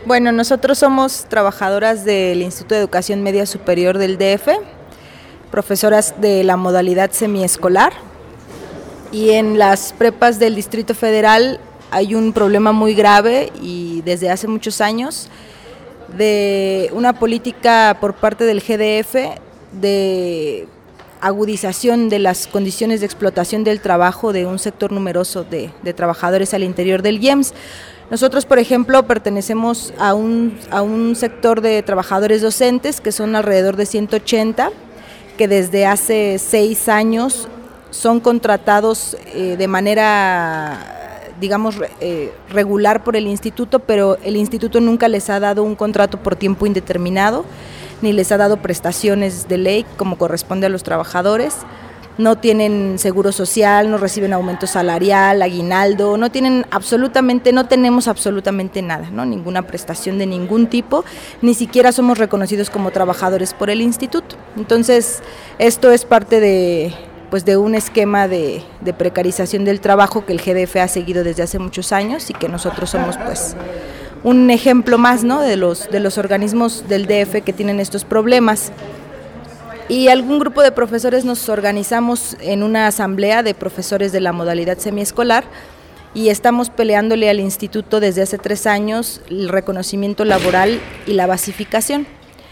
Bueno, nosotros somos trabajadoras del Instituto de Educación Media Superior del DF, profesoras de la modalidad semiescolar, y en las prepas del Distrito Federal hay un problema muy grave y desde hace muchos años de una política por parte del GDF de agudización de las condiciones de explotación del trabajo de un sector numeroso de trabajadores al interior del IEMS. Nosotros, por ejemplo, pertenecemos a un sector de trabajadores docentes que son alrededor de 180, que desde hace 6 años son contratados de manera, digamos, regular por el instituto, pero el instituto nunca les ha dado un contrato por tiempo indeterminado, ni les ha dado prestaciones de ley como corresponde a los trabajadores. No tienen seguro social, no reciben aumento salarial, aguinaldo, no tenemos absolutamente nada, ¿no? Ninguna prestación de ningún tipo, ni siquiera somos reconocidos como trabajadores por el instituto. Entonces, esto es parte de un esquema de precarización del trabajo que el GDF ha seguido desde hace muchos años y que nosotros somos un ejemplo más, ¿no?, de los organismos del DF que tienen estos problemas. Y algún grupo de profesores nos organizamos en una asamblea de profesores de la modalidad semiescolar y estamos peleándole al instituto desde hace 3 años el reconocimiento laboral y la basificación.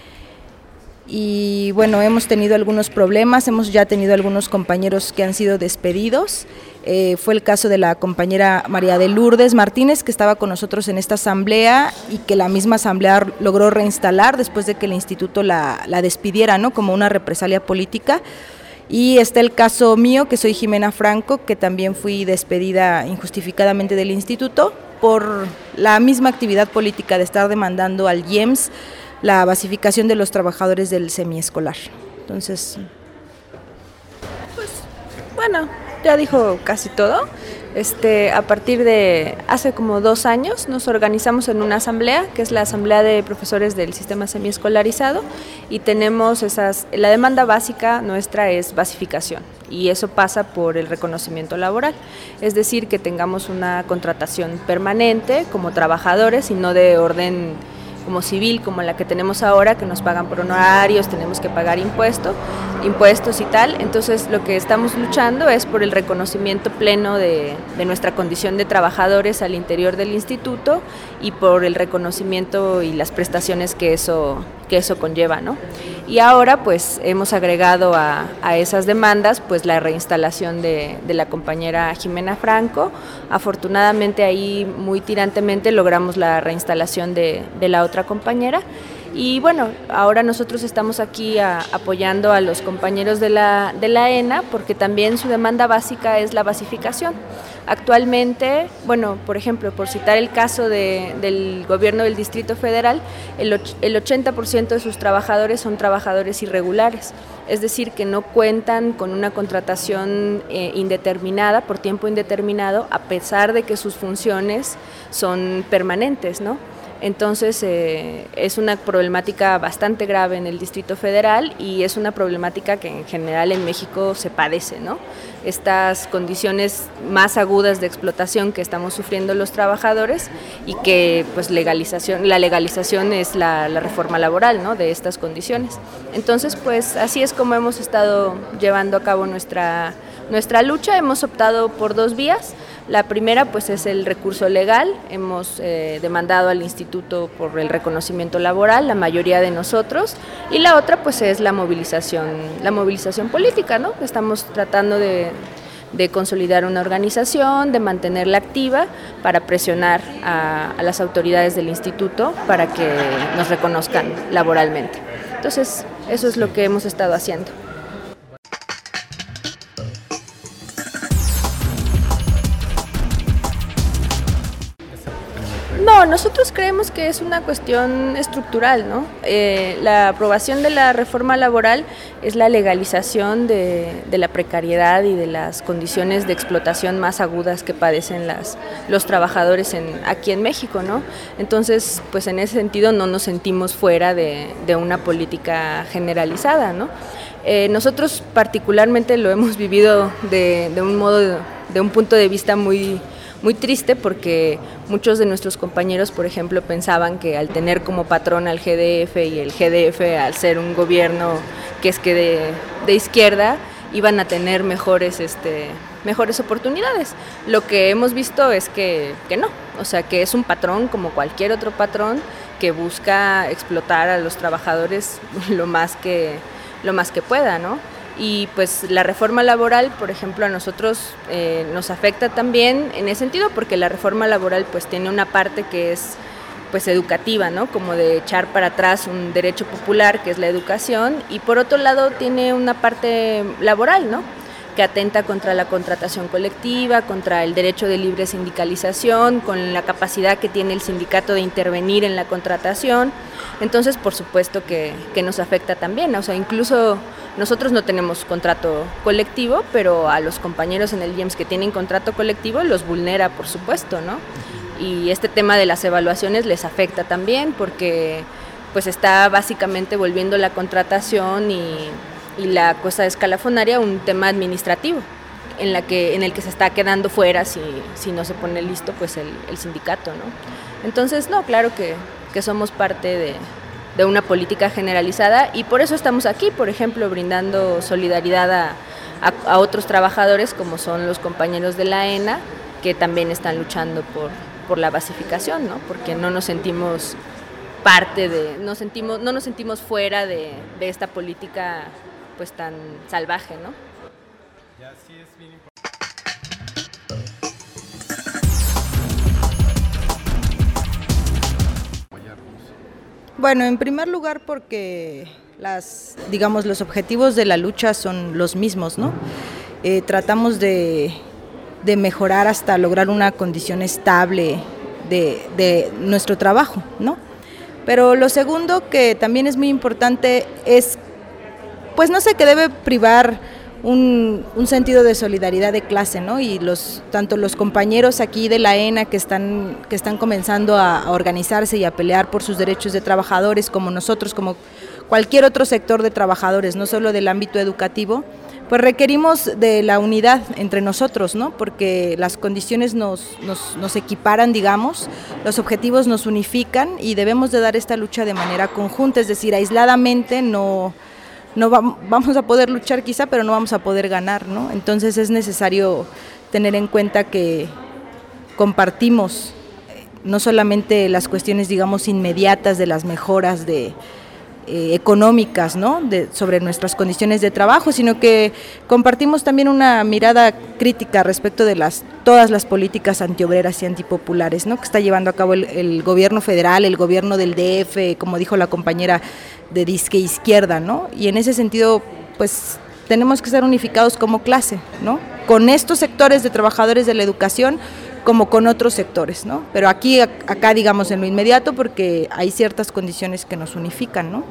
Y bueno, hemos tenido algunos problemas, hemos ya tenido algunos compañeros que han sido despedidos. Fue el caso de la compañera María de Lourdes Martínez, que estaba con nosotros en esta asamblea y que la misma asamblea logró reinstalar después de que el instituto la despidiera, ¿no?, como una represalia política. Y está el caso mío, que soy Jimena Franco, que también fui despedida injustificadamente del instituto por la misma actividad política de estar demandando al IEMS la basificación de los trabajadores del semiescolar. Entonces, pues bueno, ya dijo casi todo. A partir de hace como 2 años nos organizamos en una asamblea, que es la asamblea de profesores del sistema semiescolarizado, y tenemos la demanda básica nuestra es basificación, y eso pasa por el reconocimiento laboral, es decir, que tengamos una contratación permanente como trabajadores y no de orden como civil, como la que tenemos ahora, que nos pagan por honorarios, tenemos que pagar impuestos y tal. Entonces lo que estamos luchando es por el reconocimiento pleno de nuestra condición de trabajadores al interior del instituto y por el reconocimiento y las prestaciones que eso conlleva, ¿no? Y ahora pues hemos agregado a esas demandas pues la reinstalación de la compañera Jimena Franco. Afortunadamente ahí muy tirantemente logramos la reinstalación de la otra compañera. Y bueno, ahora nosotros estamos aquí apoyando a los compañeros de la ENA porque también su demanda básica es la basificación. Actualmente, bueno, por ejemplo, por citar el caso del gobierno del Distrito Federal, el 80% de sus trabajadores son trabajadores irregulares, es decir, que no cuentan con una contratación indeterminada, por tiempo indeterminado, a pesar de que sus funciones son permanentes, ¿no? Entonces es una problemática bastante grave en el Distrito Federal y es una problemática que en general en México se padece, ¿no? Estas condiciones más agudas de explotación que estamos sufriendo los trabajadores y que pues la legalización es la reforma laboral, ¿no?, de estas condiciones. Entonces pues así es como hemos estado llevando a cabo nuestra lucha. Hemos optado por 2 vías. La primera pues es el recurso legal, hemos demandado al instituto por el reconocimiento laboral, la mayoría de nosotros, y la otra pues es la movilización política, ¿no? Estamos tratando de consolidar una organización, de mantenerla activa para presionar a las autoridades del instituto para que nos reconozcan laboralmente. Entonces, eso es lo que hemos estado haciendo. No, nosotros creemos que es una cuestión estructural, ¿no? La aprobación de la reforma laboral es la legalización de la precariedad y de las condiciones de explotación más agudas que padecen los trabajadores aquí en México, ¿no? Entonces, pues en ese sentido no nos sentimos fuera de una política generalizada, ¿no? Nosotros particularmente lo hemos vivido de un punto de vista muy muy triste porque muchos de nuestros compañeros, por ejemplo, pensaban que al tener como patrón al GDF y el GDF al ser un gobierno de izquierda, iban a tener mejores oportunidades. Lo que hemos visto es que no, o sea, que es un patrón como cualquier otro patrón que busca explotar a los trabajadores lo más que pueda, ¿no? Y pues la reforma laboral, por ejemplo, a nosotros nos afecta también en ese sentido, porque la reforma laboral pues tiene una parte que es pues educativa, ¿no? Como de echar para atrás un derecho popular que es la educación, y por otro lado tiene una parte laboral, ¿no? Que atenta contra la contratación colectiva, contra el derecho de libre sindicalización, con la capacidad que tiene el sindicato de intervenir en la contratación. Entonces, por supuesto que nos afecta también, o sea, incluso nosotros no tenemos contrato colectivo, pero a los compañeros en el IEMS que tienen contrato colectivo los vulnera, por supuesto, ¿no? Y este tema de las evaluaciones les afecta también porque pues está básicamente volviendo la contratación y la cosa escalafonaria un tema administrativo en el que se está quedando fuera si no se pone listo pues el sindicato, ¿no? Entonces, no, claro que somos parte de una política generalizada y por eso estamos aquí, por ejemplo, brindando solidaridad a otros trabajadores como son los compañeros de la ENA, que también están luchando por la basificación, ¿no? Porque no nos sentimos no nos sentimos fuera de esta política pues tan salvaje, ¿no? Ya, sí es bien importante. Bueno, en primer lugar porque los objetivos de la lucha son los mismos, ¿no? Tratamos de mejorar hasta lograr una condición estable de nuestro trabajo, ¿no? Pero lo segundo que también es muy importante es, pues no sé, que debe privar un sentido de solidaridad de clase, ¿no? Y tanto los compañeros aquí de la ENA que están comenzando a organizarse y a pelear por sus derechos de trabajadores, como nosotros, como cualquier otro sector de trabajadores, no solo del ámbito educativo, pues requerimos de la unidad entre nosotros, ¿no? Porque las condiciones nos equiparan, digamos, los objetivos nos unifican y debemos de dar esta lucha de manera conjunta, es decir, aisladamente no vamos a poder luchar quizá, pero no vamos a poder ganar, ¿no? Entonces es necesario tener en cuenta que compartimos no solamente las cuestiones, digamos, inmediatas de las mejoras económicas, ¿no? Sobre nuestras condiciones de trabajo, sino que compartimos también una mirada crítica respecto de todas las políticas antiobreras y antipopulares, ¿no? Que está llevando a cabo el gobierno federal, el gobierno del DF, como dijo la compañera de disque izquierda, ¿no? Y en ese sentido, pues tenemos que ser unificados como clase, ¿no? Con estos sectores de trabajadores de la educación como con otros sectores, ¿no? Pero acá digamos en lo inmediato porque hay ciertas condiciones que nos unifican, ¿no?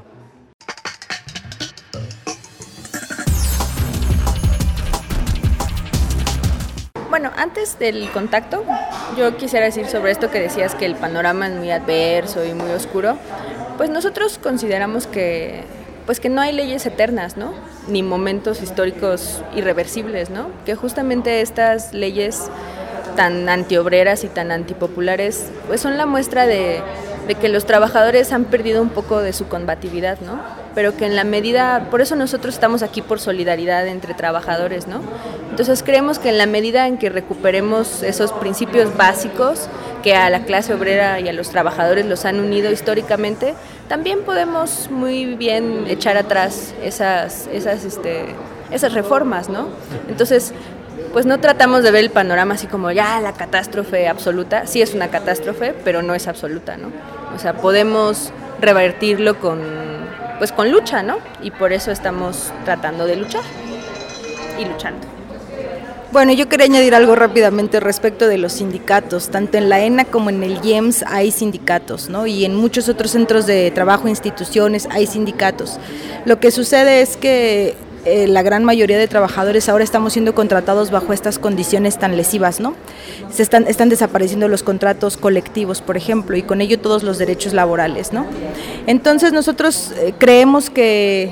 Bueno, antes del contacto, yo quisiera decir sobre esto que decías que el panorama es muy adverso y muy oscuro. Pues nosotros consideramos que no hay leyes eternas, ¿no? Ni momentos históricos irreversibles, ¿no? Que justamente estas leyes tan antiobreras y tan antipopulares pues son la muestra de que los trabajadores han perdido un poco de su combatividad, ¿no? Pero que en la medida, por eso nosotros estamos aquí por solidaridad entre trabajadores, ¿no? Entonces creemos que en la medida en que recuperemos esos principios básicos que a la clase obrera y a los trabajadores los han unido históricamente, también podemos muy bien echar atrás esas reformas, ¿no? Entonces, pues no tratamos de ver el panorama así como ya la catástrofe absoluta, sí es una catástrofe, pero no es absoluta, ¿no? O sea, podemos revertirlo con lucha, ¿no? Y por eso estamos tratando de luchar y luchando. Bueno, yo quería añadir algo rápidamente respecto de los sindicatos. Tanto en la ENA como en el IEMS hay sindicatos, ¿no? Y en muchos otros centros de trabajo, instituciones, hay sindicatos. Lo que sucede es que la gran mayoría de trabajadores ahora estamos siendo contratados bajo estas condiciones tan lesivas, ¿no? Están desapareciendo los contratos colectivos, por ejemplo, y con ello todos los derechos laborales, ¿no? Entonces nosotros creemos que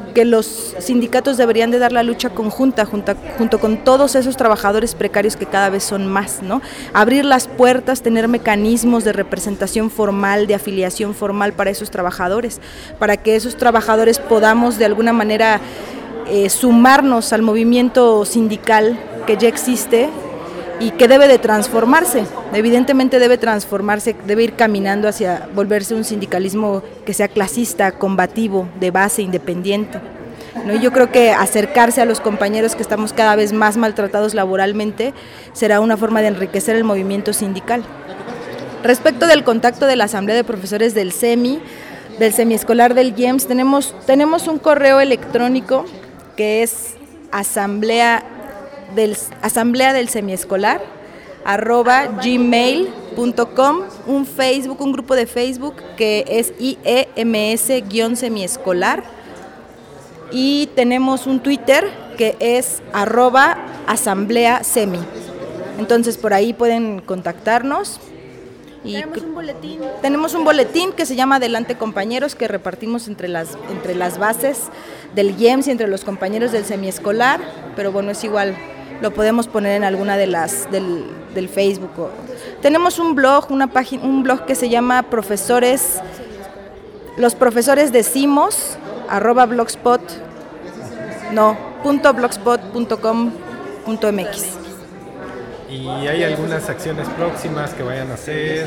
que los sindicatos deberían de dar la lucha conjunta junto con todos esos trabajadores precarios que cada vez son más, ¿no? Abrir las puertas, tener mecanismos de representación formal, de afiliación formal para esos trabajadores, para que esos trabajadores podamos de alguna manera sumarnos al movimiento sindical que ya existe y que debe de transformarse, evidentemente debe transformarse, debe ir caminando hacia volverse un sindicalismo que sea clasista, combativo, de base, independiente, ¿no? Yo creo que acercarse a los compañeros que estamos cada vez más maltratados laboralmente será una forma de enriquecer el movimiento sindical. Respecto del contacto de la Asamblea de Profesores del semiescolar del IEMS, tenemos un correo electrónico que es asamblea del semiescolar @gmail.com, un grupo de Facebook que es IEMS-semiescolar, y tenemos un Twitter que es @asambleasemi. Entonces por ahí pueden contactarnos. Y tenemos un boletín que se llama Adelante Compañeros, que repartimos entre las bases del IEMS y entre los compañeros del semiescolar, pero bueno, es igual, lo podemos poner en alguna de las del Facebook. Tenemos un blog, un blog que se llama Los Profesores Decimos .blogspot.com.mx. ¿Y hay algunas acciones próximas que vayan a hacer?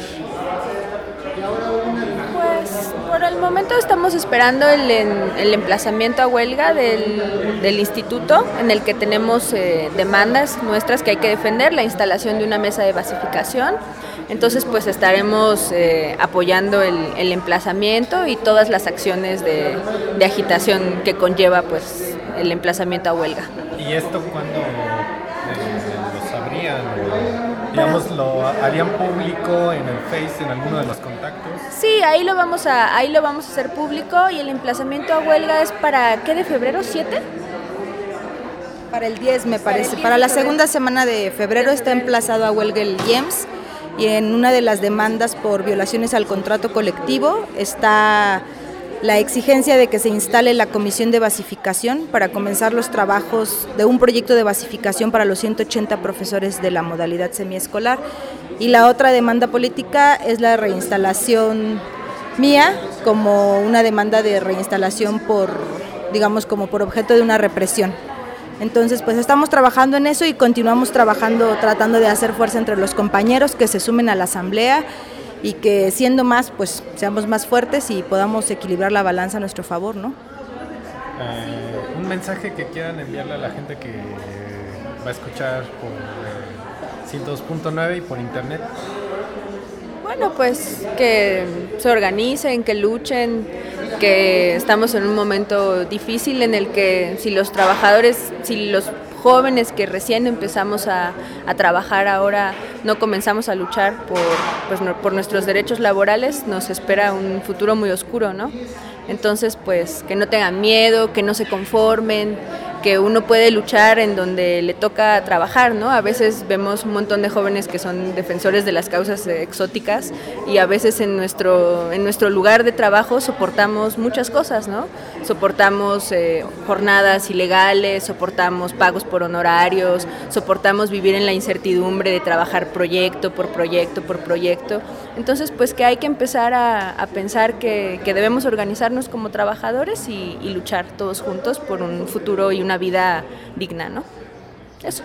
Pues por el momento estamos esperando el emplazamiento a huelga del instituto, en el que tenemos demandas nuestras que hay que defender, la instalación de una mesa de basificación. Entonces pues estaremos apoyando el emplazamiento y todas las acciones de agitación que conlleva pues el emplazamiento a huelga. ¿Y esto cuándo lo sabrían? Digamos, ¿lo harían público en el Face, en alguno de los contactos? Sí, ahí lo vamos a hacer público, y el emplazamiento a huelga es para ¿qué? ¿De febrero? ¿7? Para el 10 me parece, para la segunda semana de febrero está emplazado a huelga el IEMS, y en una de las demandas por violaciones al contrato colectivo está la exigencia de que se instale la comisión de basificación para comenzar los trabajos de un proyecto de basificación para los 180 profesores de la modalidad semiescolar. Y la otra demanda política es la reinstalación mía, como una demanda de reinstalación como por objeto de una represión. Entonces, pues estamos trabajando en eso y continuamos trabajando, tratando de hacer fuerza entre los compañeros que se sumen a la asamblea, y que siendo más, pues seamos más fuertes y podamos equilibrar la balanza a nuestro favor, ¿no? Un mensaje que quieran enviarle a la gente que va a escuchar por 102.9 y por internet. Bueno, pues que se organicen, que luchen, que estamos en un momento difícil en el que si los jóvenes que recién empezamos a trabajar ahora no comenzamos a luchar por nuestros derechos laborales, nos espera un futuro muy oscuro, ¿no? Entonces, pues que no tengan miedo, que no se conformen, que uno puede luchar en donde le toca trabajar, ¿no? A veces vemos un montón de jóvenes que son defensores de las causas exóticas, y a veces en nuestro lugar de trabajo soportamos muchas cosas, ¿no? Soportamos jornadas ilegales, soportamos pagos por honorarios, soportamos vivir en la incertidumbre de trabajar proyecto por proyecto por proyecto. Entonces, pues que hay que empezar a pensar que debemos organizarnos como trabajadores y luchar todos juntos por un futuro y una vida digna, ¿no? Eso.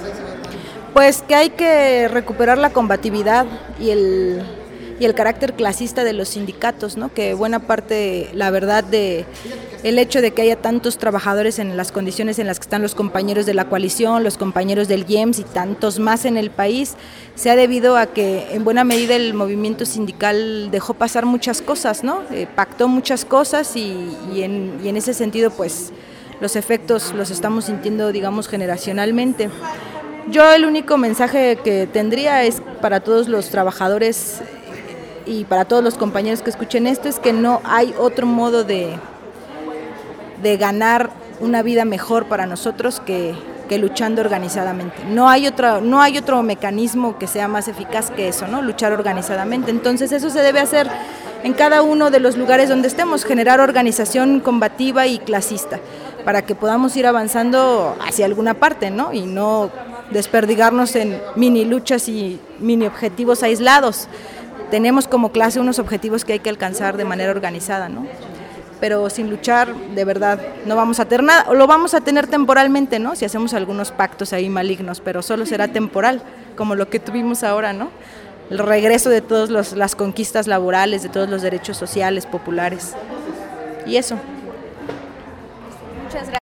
Pues que hay que recuperar la combatividad y el carácter clasista de los sindicatos, ¿no? Que buena parte, la verdad, de el hecho de que haya tantos trabajadores en las condiciones en las que están los compañeros de la coalición, los compañeros del IEMS y tantos más en el país, se ha debido a que en buena medida el movimiento sindical dejó pasar muchas cosas, ¿no? Pactó muchas cosas y en ese sentido, pues los efectos los estamos sintiendo, digamos, generacionalmente. Yo el único mensaje que tendría es para todos los trabajadores y para todos los compañeros que escuchen esto, es que no hay otro modo de ganar una vida mejor para nosotros que luchando organizadamente. No hay otro mecanismo que sea más eficaz que eso, ¿no? Luchar organizadamente. Entonces eso se debe hacer en cada uno de los lugares donde estemos, generar organización combativa y clasista, para que podamos ir avanzando hacia alguna parte, ¿no? Y no desperdigarnos en mini luchas y mini objetivos aislados. Tenemos como clase unos objetivos que hay que alcanzar de manera organizada, ¿no? Pero sin luchar, de verdad, no vamos a tener nada, o lo vamos a tener temporalmente, ¿no? Si hacemos algunos pactos ahí malignos, pero solo será temporal, como lo que tuvimos ahora, ¿no? El regreso de todas las conquistas laborales, de todos los derechos sociales, populares, y eso. Muchas gracias.